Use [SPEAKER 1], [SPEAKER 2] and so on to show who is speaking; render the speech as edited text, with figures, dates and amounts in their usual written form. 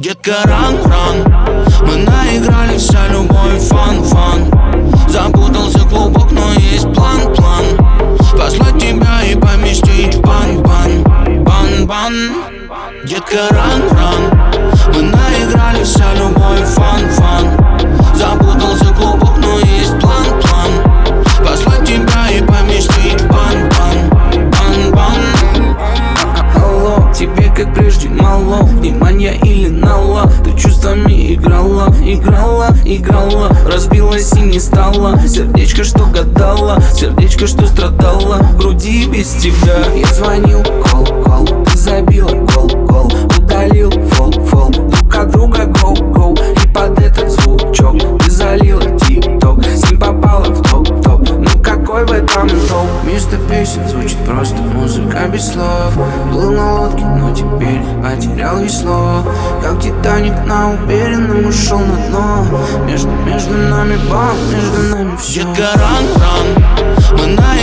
[SPEAKER 1] Детка, ран, мы наиграли, вся любовь, фан. Запутался клубок, но есть план. Послать тебя и поместить в бан. Детка, ран, мы наиграли, вся любовь, фан. Запутался клубок, но есть план. Послать тебя и поместить в бан.
[SPEAKER 2] Алло, тебе как прежде мало внимания или нала? Ты чувствами играла, разбилась и не стала. Сердечко, что гадала, сердечко, что страдала в груди без тебя. Я звонил, кол, ты забила, гол, удалил, фол, друг от друга, гоу. И под этот звучок ты залила тик-ток, с ним попала в топ. Ну какой в этом топ? Вместо песен звучит просто музыка без слов. Плыл на лодке, но теперь потерял весло. Как Титаник на уверенном ушел на дно. Между нами бам, между нами все.
[SPEAKER 1] Детка, ран, мы наиграли.